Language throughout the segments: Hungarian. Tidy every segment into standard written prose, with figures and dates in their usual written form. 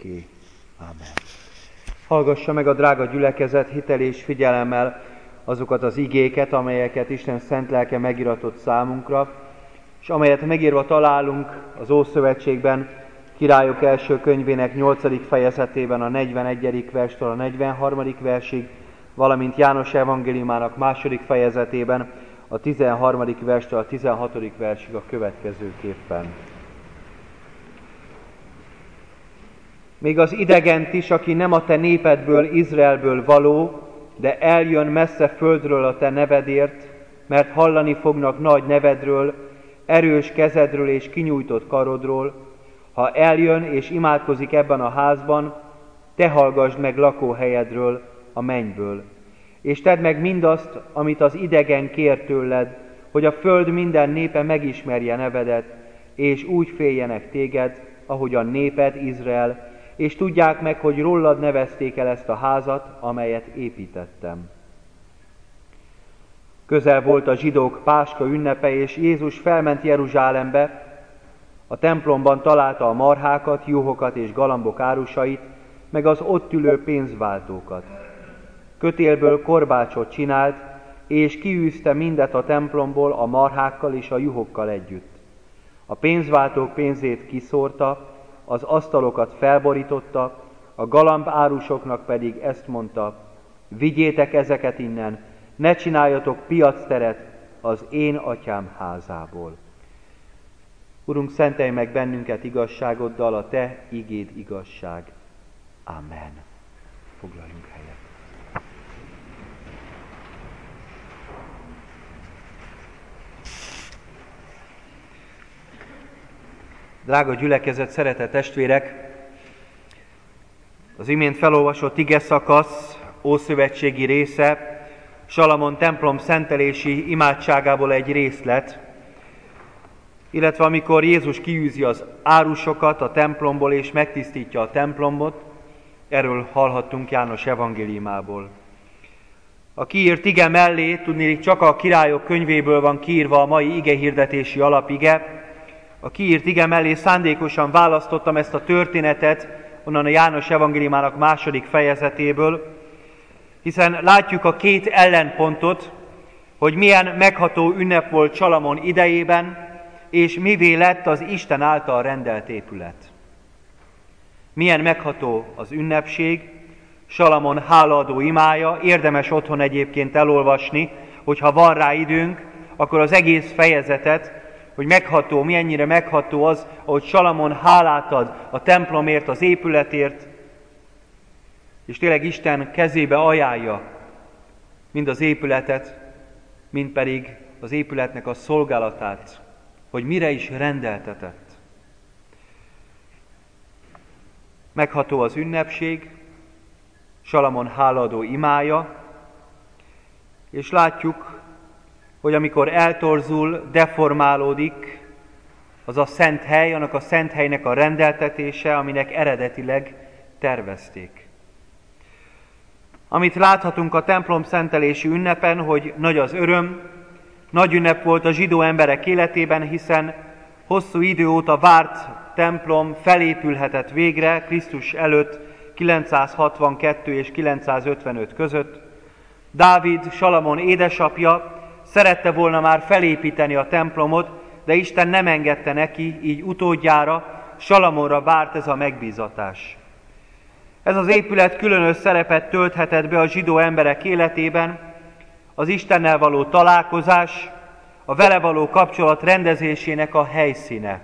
örökké. Amen. Hallgassa meg a drága gyülekezet hitel és figyelemmel azokat az igéket, amelyeket Isten szent lelke megiratott számunkra, és amelyet megírva találunk az Ószövetségben, Királyok első könyvének 8. fejezetében a 41. verstől a 43. versig, valamint János evangéliumának 2. fejezetében a 13. verstől a 16. versig a következőképpen. Még az idegent is, aki nem a te népedből, Izraelből való, de eljön messze földről a te nevedért, mert hallani fognak nagy nevedről, erős kezedről és kinyújtott karodról. Ha eljön és imádkozik ebben a házban, te hallgassd meg lakóhelyedről, a mennyből. És tedd meg mindazt, amit az idegen kér tőled, hogy a föld minden népe megismerje nevedet, és úgy féljenek téged, ahogy a néped, Izrael, és tudják meg, hogy rólad nevezték el ezt a házat, amelyet építettem. Közel volt a zsidók Páska ünnepe, és Jézus felment Jeruzsálembe. A templomban találta a marhákat, juhokat és galambok árusait, meg az ott ülő pénzváltókat. Kötélből korbácsot csinált, és kiűzte mindet a templomból a marhákkal és a juhokkal együtt. A pénzváltók pénzét kiszórta, az asztalokat felborította, a galamb árusoknak pedig ezt mondta: vigyétek ezeket innen, ne csináljatok piacteret az én atyám házából. Urunk, szentelj meg bennünket igazságoddal, a te igéd igazság. Amen. Foglaljunk helyet. Drága gyülekezet, szeretett testvérek! Az imént felolvasott ige szakasz, ószövetségi része, Salamon templom szentelési imádságából egy részlet, illetve amikor Jézus kiűzi az árusokat a templomból és megtisztítja a templomot, erről hallhattunk János evangéliumából. A kiírt ige mellé, tudniillik, csak a Királyok könyvéből van kiírva a mai igehirdetési alapige. A kiírt ige mellé szándékosan választottam ezt a történetet onnan a János evangéliumának 2. fejezetéből, hiszen látjuk a két ellenpontot, hogy milyen megható ünnep volt Salamon idejében, és mivé lett az Isten által rendelt épület. Milyen megható az ünnepség, Salamon hálaadó imája, érdemes otthon egyébként elolvasni, hogyha van rá időnk, akkor az egész fejezetet, hogy megható, milyennyire megható az, ahogy Salamon hálát ad a templomért, az épületért, és tényleg Isten kezébe ajánlja mind az épületet, mind pedig az épületnek a szolgálatát, hogy mire is rendeltetett. Megható az ünnepség, Salamon hálaadó imája, és látjuk, hogy amikor eltorzul, deformálódik az a szent hely, annak a szent helynek a rendeltetése, aminek eredetileg tervezték. Amit láthatunk a templom szentelési ünnepen, hogy nagy az öröm, nagy ünnep volt a zsidó emberek életében, hiszen hosszú idő óta várt templom felépülhetett végre Krisztus előtt 962 és 955 között. Dávid, Salamon édesapja szerette volna már felépíteni a templomot, de Isten nem engedte neki, így utódjára, Salamonra várt ez a megbízatás. Ez az épület különös szerepet tölthetett be a zsidó emberek életében, az Istennel való találkozás, a vele való kapcsolat rendezésének a helyszíne.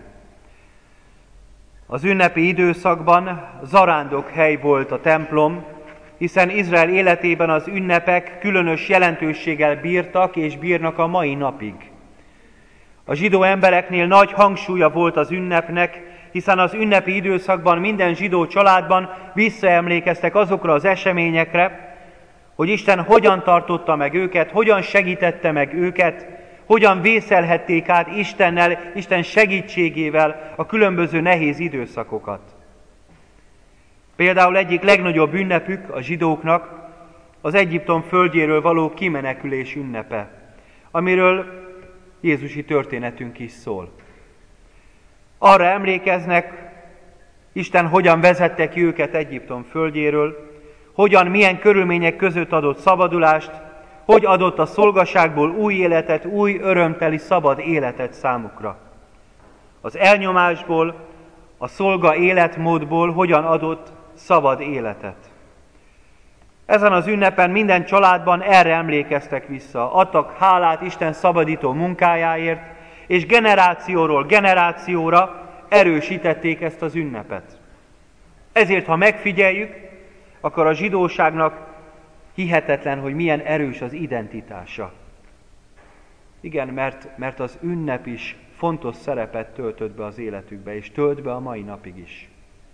Az ünnepi időszakban zarándok hely volt a templom, hiszen Izrael életében az ünnepek különös jelentőséggel bírtak és bírnak a mai napig. A zsidó embereknél nagy hangsúlya volt az ünnepnek, hiszen az ünnepi időszakban minden zsidó családban visszaemlékeztek azokra az eseményekre, hogy Isten hogyan tartotta meg őket, hogyan segítette meg őket, hogyan vészelhették át Istennel, Isten segítségével a különböző nehéz időszakokat. Például egyik legnagyobb ünnepük a zsidóknak az Egyiptom földjéről való kimenekülés ünnepe, amiről Jézusi történetünk is szól. Arra emlékeznek, Isten hogyan vezette ki őket Egyiptom földjéről, hogyan, milyen körülmények között adott szabadulást, hogy adott a szolgaságból új életet, új örömteli szabad életet számukra. Az elnyomásból, a szolga életmódból hogyan adott szabad életet. Ezen az ünnepen minden családban erre emlékeztek vissza, adtak hálát Isten szabadító munkájáért, és generációról generációra erősítették ezt az ünnepet. Ezért, ha megfigyeljük, akkor a zsidóságnak hihetetlen, hogy milyen erős az identitása. Igen, mert az ünnep is fontos szerepet töltött be az életükbe, és tölt be a mai napig is.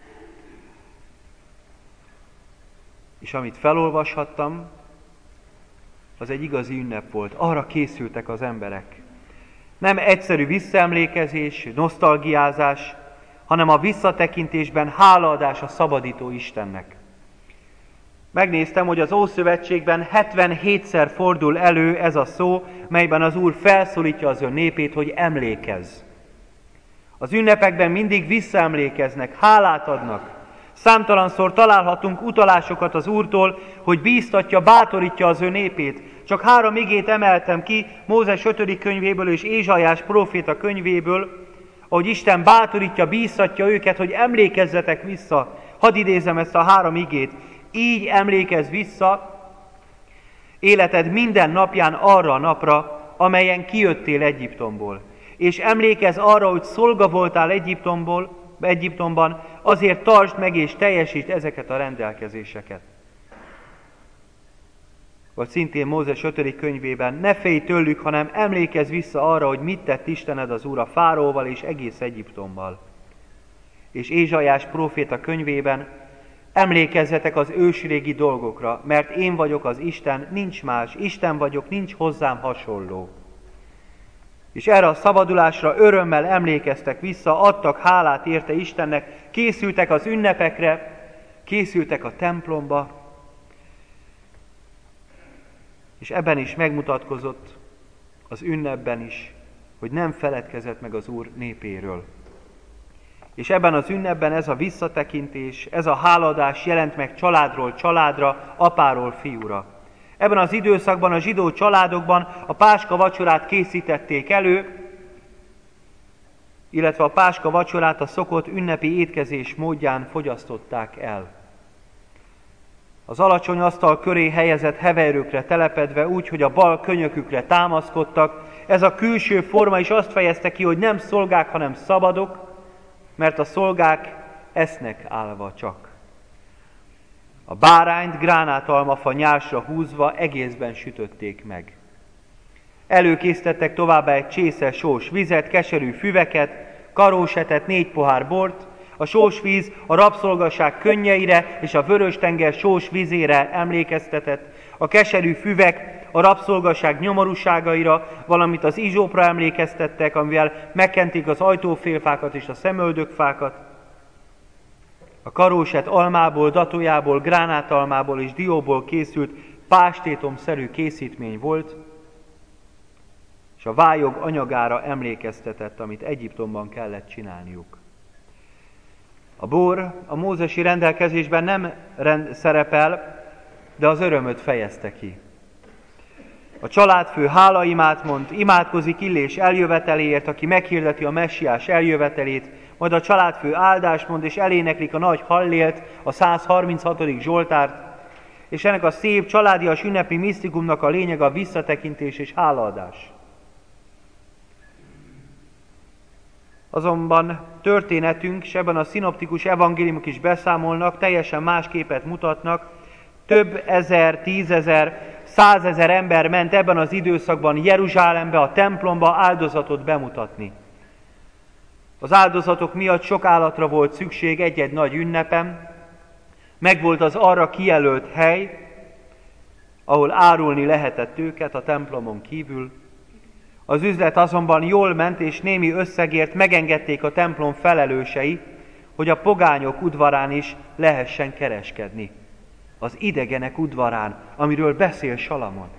És amit felolvashattam, az egy igazi ünnep volt. Arra készültek az emberek. Nem egyszerű visszaemlékezés, nosztalgiázás, hanem a visszatekintésben hálaadás a szabadító Istennek. Megnéztem, hogy az Ószövetségben 77-szer fordul elő ez a szó, melyben az Úr felszólítja az ő népét, hogy emlékezz. Az ünnepekben mindig visszaemlékeznek, hálát adnak. Számtalanszor találhatunk utalásokat az Úrtól, hogy bíztatja, bátorítja az ő népét. Csak 3 igét emeltem ki Mózes 5. könyvéből és Ézsaiás próféta könyvéből, ahogy Isten bátorítja, bíztatja őket, hogy emlékezzetek vissza. Hadd idézem ezt a 3 igét. Így emlékezz vissza életed minden napján arra a napra, amelyen kijöttél Egyiptomból. És emlékezz arra, hogy szolga voltál Egyiptomban, azért tartsd meg és teljesítsd ezeket a rendelkezéseket. Vagy szintén Mózes 5. könyvében, ne félj tőlük, hanem emlékezz vissza arra, hogy mit tett Istened az Úr a Fáraóval és egész Egyiptommal. És Ézsaiás próféta könyvében, emlékezzetek az ősrégi dolgokra, mert én vagyok az Isten, nincs más, Isten vagyok, nincs hozzám hasonló. És erre a szabadulásra örömmel emlékeztek vissza, adtak hálát érte Istennek, készültek az ünnepekre, készültek a templomba, és ebben is megmutatkozott az ünnepben is, hogy nem feledkezett meg az Úr népéről. És ebben az ünnepben ez a visszatekintés, ez a hálaadás jelent meg családról családra, apáról fiúra. Ebben az időszakban a zsidó családokban a páska vacsorát készítették elő, illetve a páska vacsorát a szokott ünnepi étkezés módján fogyasztották el. Az alacsony asztal köré helyezett heverőkre telepedve úgy, hogy a bal könyökükre támaszkodtak, ez a külső forma is azt fejezte ki, hogy nem szolgák, hanem szabadok, mert a szolgák esznek állva csak. A bárányt gránátalmafa nyásra húzva egészben sütötték meg. Előkészítettek továbbá egy csésze sós vizet, keserű füveket, karósetet, 4 pohár bort. A sós víz a rabszolgaság könnyeire és a Vörös-tenger sós vízére emlékeztetett. A keserű füvek a rabszolgaság nyomorúságaira, valamint az izsópra emlékeztettek, amivel megkenték az ajtófélfákat és a szemöldökfákat. A karóset almából, datójából, gránátalmából és dióból készült pástétomszerű készítmény volt, és a vályog anyagára emlékeztetett, amit Egyiptomban kellett csinálniuk. A bor a mózesi rendelkezésben nem szerepel, de az örömöt fejezte ki. A családfő hálaimát mond, imádkozik Illés eljöveteléért, aki meghirdeti a messiás eljövetelét, majd a családfő áldást mond, és eléneklik a nagy hallélt, a 136. Zsoltárt, és ennek a szép családias ünnepi misztikumnak a lényeg a visszatekintés és hálaadás. Azonban történetünk, és ebben a szinoptikus evangéliumok is beszámolnak, teljesen más képet mutatnak. Több ezer, 10 000, 100 000 ember ment ebben az időszakban Jeruzsálembe, a templomba áldozatot bemutatni. Az áldozatok miatt sok állatra volt szükség egy-egy nagy ünnepen, megvolt az arra kijelölt hely, ahol árulni lehetett őket a templomon kívül. Az üzlet azonban jól ment, és némi összegért megengedték a templom felelősei, hogy a pogányok udvarán is lehessen kereskedni. Az idegenek udvarán, amiről beszél Salamon.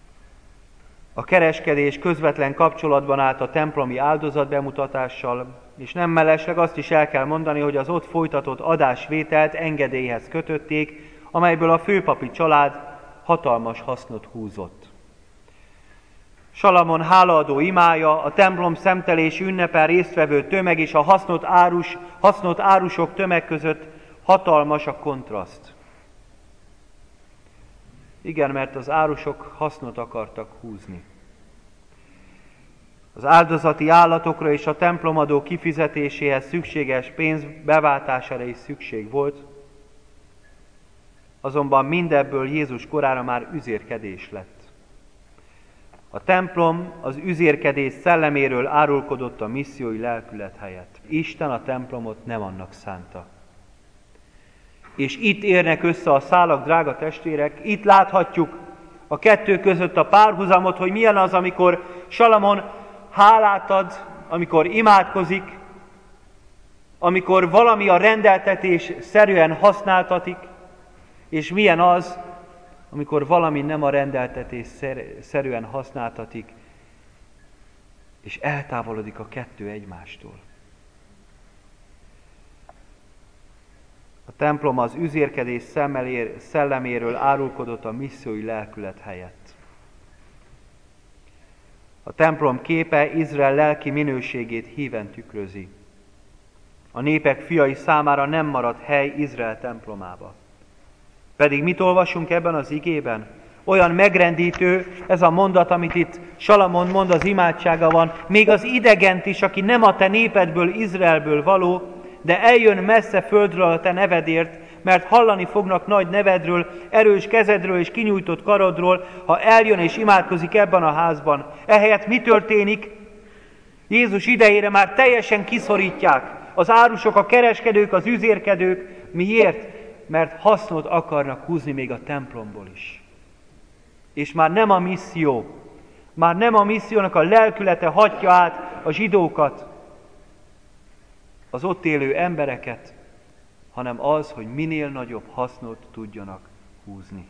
A kereskedés közvetlen kapcsolatban állt a templomi áldozatbemutatással, És nem mellesleg azt is el kell mondani, hogy az ott folytatott adásvételt engedélyhez kötötték, amelyből a főpapi család hatalmas hasznot húzott. Salamon hálaadó imája, a templom szemtelési ünnepen résztvevő tömeg és a hasznot árusok tömeg között hatalmas a kontraszt. Igen, mert az árusok hasznot akartak húzni. Az áldozati állatokra és a templomadó kifizetéséhez szükséges pénz beváltására is szükség volt, azonban mindebből Jézus korára már üzérkedés lett. A templom az üzérkedés szelleméről árulkodott a missziói lelkület helyett. Isten a templomot nem annak szánta. És itt érnek össze a szálak, drága testvérek, itt láthatjuk a kettő között a párhuzamot, hogy milyen az, amikor Salamon hálát ad, amikor imádkozik, amikor valami a rendeltetés szerűen használtatik, és milyen az, amikor valami nem a rendeltetés szerűen használtatik, és eltávolodik a kettő egymástól. A templom az üzérkedés szelleméről árulkodott a missziói lelkület helyett. A templom képe Izrael lelki minőségét híven tükrözi. A népek fiai számára nem maradt hely Izrael templomába. Pedig mit olvasunk ebben az igében? Olyan megrendítő ez a mondat, amit itt Salamon mond az imádságában, még az idegent is, aki nem a te népedből, Izraelből való, de eljön messze földről a te nevedért, mert hallani fognak nagy nevedről, erős kezedről és kinyújtott karodról, ha eljön és imádkozik ebben a házban. Ehelyett mi történik? Jézus idejére már teljesen kiszorítják az árusok, a kereskedők, az üzérkedők. Miért? Mert hasznot akarnak húzni még a templomból is. És már nem a misszió, már nem a missziónak a lelkülete hatja át a zsidókat, az ott élő embereket, hanem az, hogy minél nagyobb hasznot tudjanak húzni.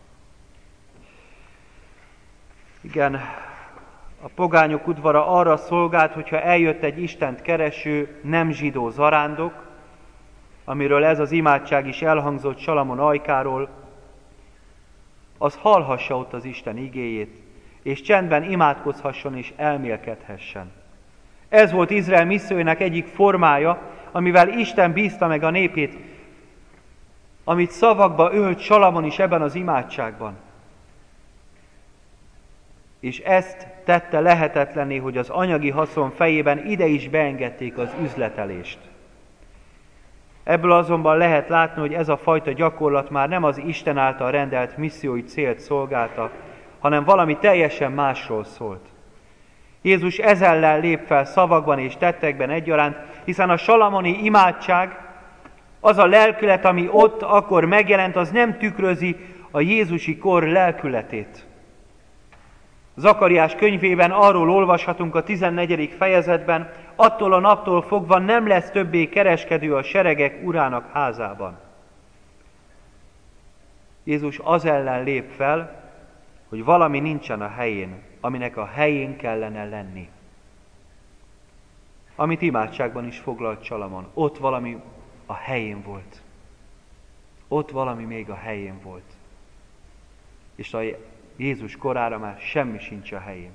Igen, a pogányok udvara arra szolgált, hogyha eljött egy Istent kereső, nem zsidó zarándok, amiről ez az imádság is elhangzott Salamon ajkáról, az hallhassa ott az Isten igéjét, és csendben imádkozhasson és elmélkedhessen. Ez volt Izrael missziójának egyik formája, amivel Isten bízta meg a népét, amit szavakba ölt Salamon is ebben az imádságban. És ezt tette lehetetlenné, hogy az anyagi haszon fejében ide is beengedték az üzletelést. Ebből azonban lehet látni, hogy ez a fajta gyakorlat már nem az Isten által rendelt missziói célt szolgálta, hanem valami teljesen másról szólt. Jézus ez ellen lép fel szavakban és tettekben egyaránt, hiszen a salamoni imádság, az a lelkület, ami ott akkor megjelent, az nem tükrözi a jézusi kor lelkületét. Zakariás könyvében arról olvashatunk a 14. fejezetben, attól a naptól fogva nem lesz többé kereskedő a seregek urának házában. Jézus az ellen lép fel, hogy valami nincsen a helyén, aminek a helyén kellene lenni. Amit imádságban is foglalt Salamon. Ott valami a helyén volt. Ott valami még a helyén volt. És a Jézus korára már semmi sincs a helyén.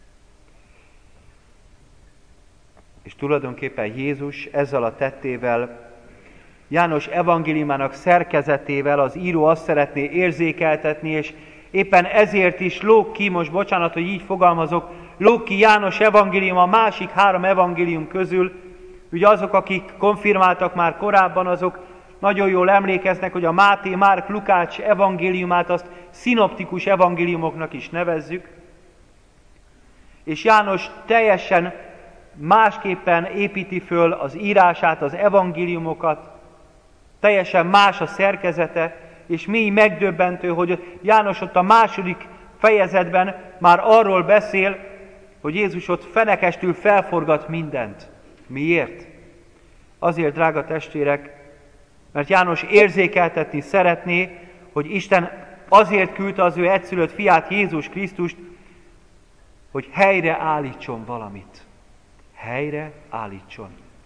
És tulajdonképpen Jézus ezzel a tettével, János evangéliumának szerkezetével az író azt szeretné érzékeltetni, és éppen ezért is lóg ki, most bocsánat, hogy így fogalmazok, lóg ki János evangélium a másik 3 evangélium közül. Ugye azok, akik konfirmáltak már korábban, azok nagyon jól emlékeznek, hogy a Máté, Márk, Lukács evangéliumát azt szinoptikus evangéliumoknak is nevezzük. És János teljesen másképpen építi föl az írását, az evangéliumokat, teljesen más a szerkezete, és mi megdöbbentő, hogy János ott a 2. fejezetben már arról beszél, hogy Jézus ott fenekestül felforgat mindent. Miért? Azért, drága testvérek, mert János érzékeltetni szeretné, hogy Isten azért küldte az ő egyszülött fiát, Jézus Krisztust, hogy helyre állítson valamit. Helyre állítson.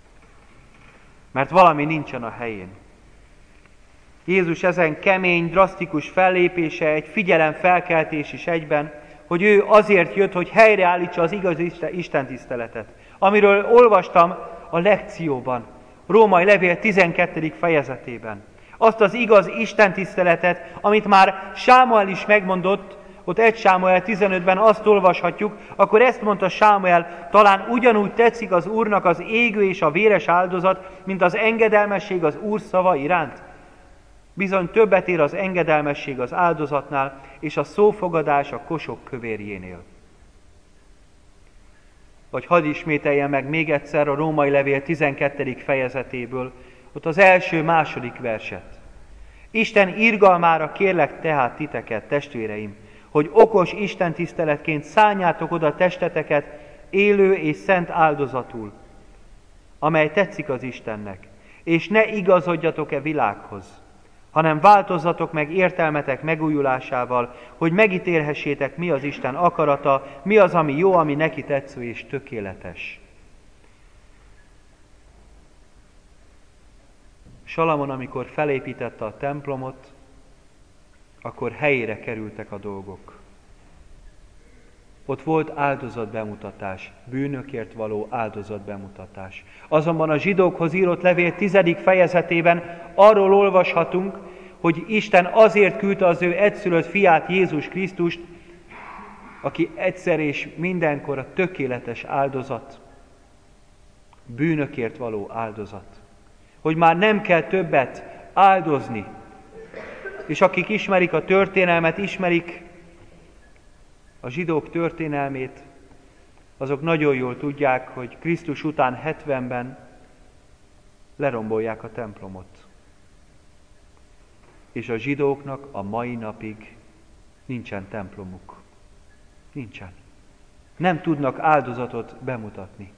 mert valami nincsen a helyén. Jézus ezen kemény, drasztikus fellépése egy figyelemfelkeltés is egyben, hogy ő azért jött, hogy helyreállítsa az igaz istentiszteletet. Amiről olvastam a lekcióban, Római levél 12. fejezetében. Azt az igaz istentiszteletet, amit már Sámuel is megmondott, ott 1 Sámuel 15-ben azt olvashatjuk, akkor ezt mondta Sámuel, talán ugyanúgy tetszik az Úrnak az égő és a véres áldozat, mint az engedelmesség az Úr szava iránt. Bizony többet ér az engedelmesség az áldozatnál, és a szófogadás a kosok kövérjénél. Vagy hadd ismételjem meg még egyszer a Római levél 12. fejezetéből, ott az első-második verset. Isten irgalmára kérlek tehát titeket, testvéreim, hogy okos istentiszteletként szánjátok oda testeteket élő és szent áldozatul, amely tetszik az Istennek, és ne igazodjatok-e világhoz, hanem változzatok meg értelmetek megújulásával, hogy megítélhessétek, mi az Isten akarata, mi az, ami jó, ami neki tetsző és tökéletes. Salamon, amikor felépítette a templomot, akkor helyére kerültek a dolgok. Ott volt áldozatbemutatás, bűnökért való áldozatbemutatás. Azonban a zsidókhoz írott levél 10. fejezetében arról olvashatunk, hogy Isten azért küldte az ő egyszülött fiát, Jézus Krisztust, aki egyszer és mindenkor a tökéletes áldozat, bűnökért való áldozat. Hogy már nem kell többet áldozni. És akik ismerik a történelmet, ismerik a zsidók történelmét, azok nagyon jól tudják, hogy Krisztus után 70-ben lerombolják a templomot. És a zsidóknak a mai napig nincsen templomuk. Nincsen. Nem tudnak áldozatot bemutatni.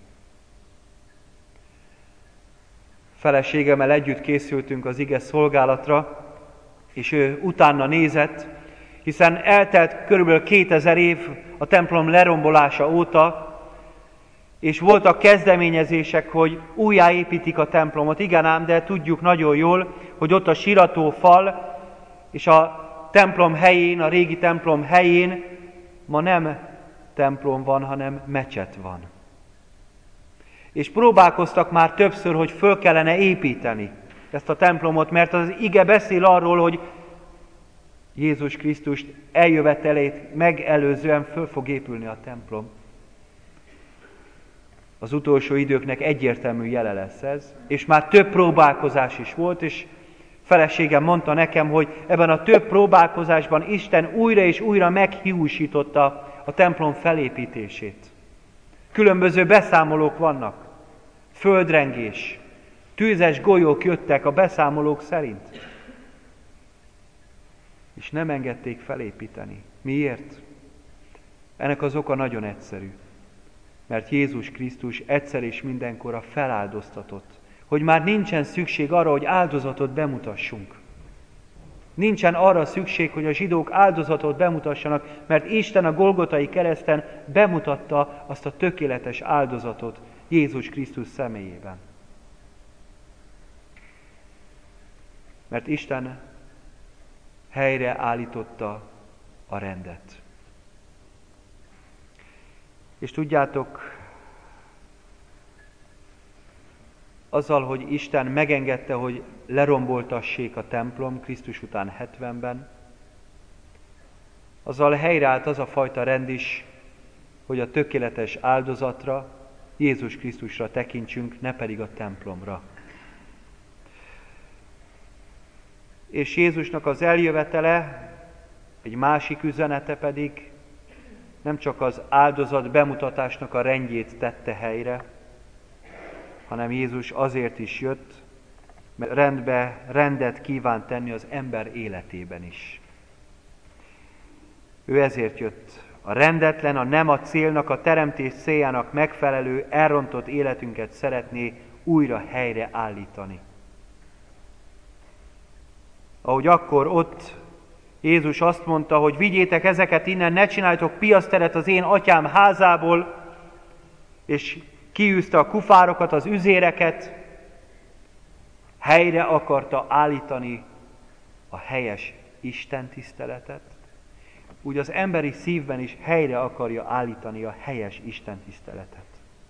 Feleségemmel együtt készültünk az ige szolgálatra, és ő utána nézett, hiszen eltelt körülbelül 2000 év a templom lerombolása óta, és voltak kezdeményezések, hogy újjáépítik a templomot. Igen ám, de tudjuk nagyon jól, hogy ott a siratófal és a templom helyén, a régi templom helyén ma nem templom van, hanem mecset van. És próbálkoztak már többször, hogy föl kellene építeni ezt a templomot, mert az ige beszél arról, hogy Jézus Krisztus eljövetelét megelőzően föl fog épülni a templom. Az utolsó időknek egyértelmű jele lesz ez, és már több próbálkozás is volt, és feleségem mondta nekem, hogy ebben a több próbálkozásban Isten újra és újra meghiúsította a templom felépítését. Különböző beszámolók vannak, földrengés, tűzes golyók jöttek a beszámolók szerint, és nem engedték felépíteni. Miért? Ennek az oka nagyon egyszerű. Mert Jézus Krisztus egyszer és mindenkorra feláldoztatott, hogy már nincsen szükség arra, hogy áldozatot bemutassunk. Nincsen arra szükség, hogy a zsidók áldozatot bemutassanak, mert Isten a Golgotai kereszten bemutatta azt a tökéletes áldozatot Jézus Krisztus személyében. Mert Isten helyre állította a rendet. És tudjátok, azzal, hogy Isten megengedte, hogy leromboltassék a templom Krisztus után 70-ben, azzal helyreállt az a fajta rend is, hogy a tökéletes áldozatra, Jézus Krisztusra tekintsünk, ne pedig a templomra. És Jézusnak az eljövetele, egy másik üzenete pedig nem csak az áldozat bemutatásnak a rendjét tette helyre, hanem Jézus azért is jött, mert rendet kíván tenni az ember életében is. Ő ezért jött. A rendetlen, a nem a célnak, a teremtés céljának megfelelő, elrontott életünket szeretné újra helyre állítani. Ahogy akkor ott Jézus azt mondta, hogy vigyétek ezeket innen, ne csináljatok piaszteret az én atyám házából, és kiűzte a kufárokat, az üzéreket, helyre akarta állítani a helyes Isten tiszteletet, úgy az emberi szívben is helyre akarja állítani a helyes Isten tiszteletet.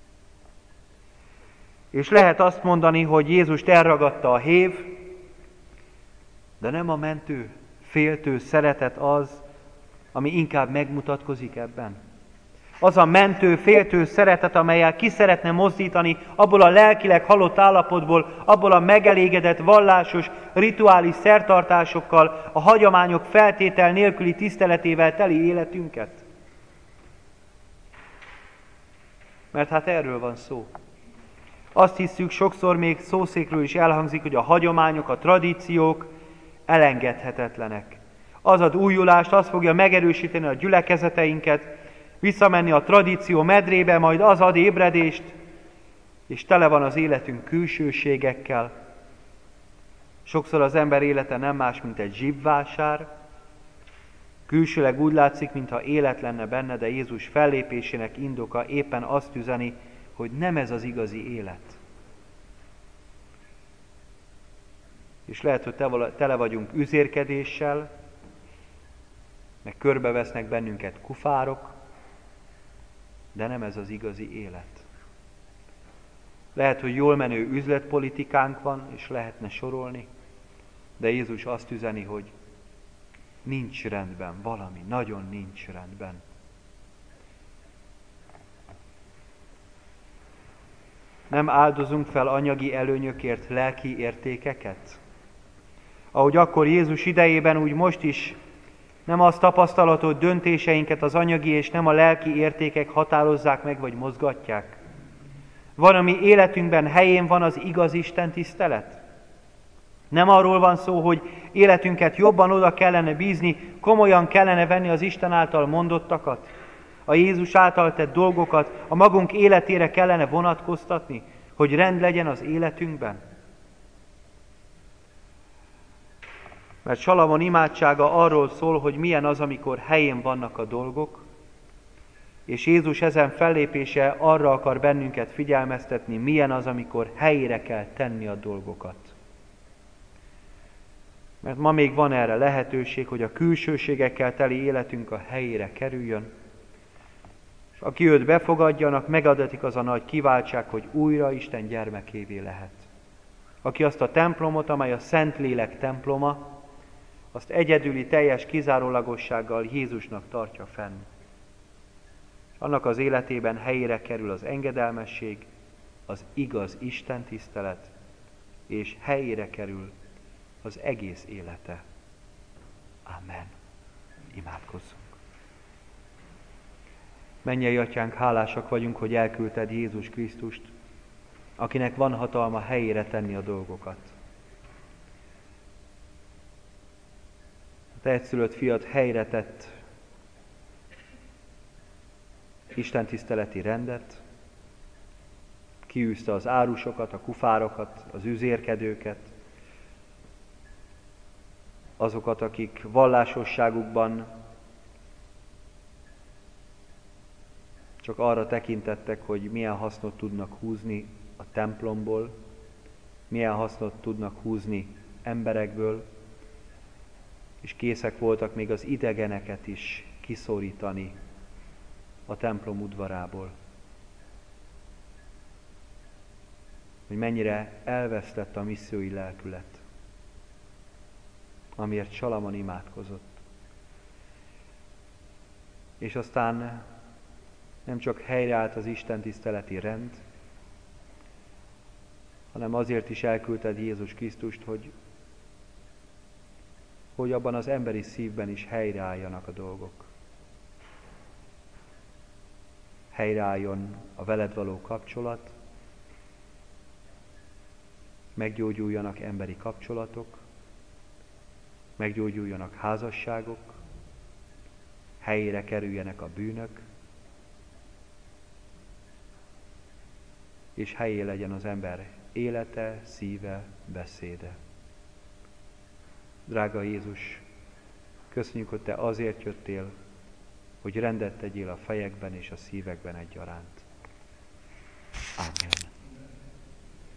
És lehet azt mondani, hogy Jézust elragadta a hév, de nem a mentő, féltő szeretet az, ami inkább megmutatkozik ebben. Az a mentő, féltő szeretet, amellyel ki szeretne mozdítani abból a lelkileg halott állapotból, abból a megelégedett vallásos, rituális szertartásokkal, a hagyományok feltétel nélküli tiszteletével teli életünket. Mert hát erről van szó. Azt hiszük, sokszor még szószékről is elhangzik, hogy a hagyományok, a tradíciók elengedhetetlenek. Az ad újulást, az fogja megerősíteni a gyülekezeteinket, visszamenni a tradíció medrébe, majd az ad ébredést, és tele van az életünk külsőségekkel. Sokszor az ember élete nem más, mint egy zsibvásár. Külsőleg úgy látszik, mintha élet lenne benne, de Jézus fellépésének indoka éppen azt üzeni, hogy nem ez az igazi élet. És lehet, hogy tele vagyunk üzérkedéssel, meg körbevesznek bennünket kufárok, de nem ez az igazi élet. Lehet, hogy jól menő üzletpolitikánk van, és lehetne sorolni, de Jézus azt üzeni, hogy nincs rendben valami, nagyon nincs rendben. Nem áldozunk fel anyagi előnyökért lelki értékeket? Ahogy akkor Jézus idejében, úgy most is nem az tapasztalatot, döntéseinket az anyagi és nem a lelki értékek határozzák meg, vagy mozgatják. Van, ami életünkben helyén van az igaz Isten tisztelet. Nem arról van szó, hogy életünket jobban oda kellene bízni, komolyan kellene venni az Isten által mondottakat, a Jézus által tett dolgokat, a magunk életére kellene vonatkoztatni, hogy rend legyen az életünkben. Mert Salamon imádsága arról szól, hogy milyen az, amikor helyén vannak a dolgok, és Jézus ezen fellépése arra akar bennünket figyelmeztetni, milyen az, amikor helyére kell tenni a dolgokat. Mert ma még van erre lehetőség, hogy a külsőségekkel teli életünk a helyére kerüljön, és aki őt befogadjanak, megadatik az a nagy kiváltság, hogy újra Isten gyermekévé lehet. Aki azt a templomot, amely a Szentlélek temploma, azt egyedüli, teljes kizárólagossággal Jézusnak tartja fenn. Annak az életében helyére kerül az engedelmesség, az igaz Isten tisztelet, és helyére kerül az egész élete. Amen. Imádkozzunk. Mennyei Atyánk, hálásak vagyunk, hogy elküldted Jézus Krisztust, akinek van hatalma helyére tenni a dolgokat. A te egyszülött fiad helyre tett Isten tiszteleti rendet, kiűzte az árusokat, a kufárokat, az üzérkedőket, azokat, akik vallásosságukban csak arra tekintettek, hogy milyen hasznot tudnak húzni a templomból, milyen hasznot tudnak húzni emberekből, és készek voltak még az idegeneket is kiszorítani a templom udvarából. Hogy mennyire elvesztett a missziói lelkület, amiért Salamon imádkozott. És aztán nem csak helyreállt az Isten tiszteleti rend, hanem azért is elküldted Jézus Krisztust, hogy abban az emberi szívben is helyreálljanak a dolgok. Helyreálljon a veled való kapcsolat, meggyógyuljanak emberi kapcsolatok, meggyógyuljanak házasságok, helyére kerüljenek a bűnök, és helyé legyen az ember élete, szíve, beszéde. Drága Jézus, köszönjük, hogy Te azért jöttél, hogy rendet tegyél a fejekben és a szívekben egyaránt. Amen.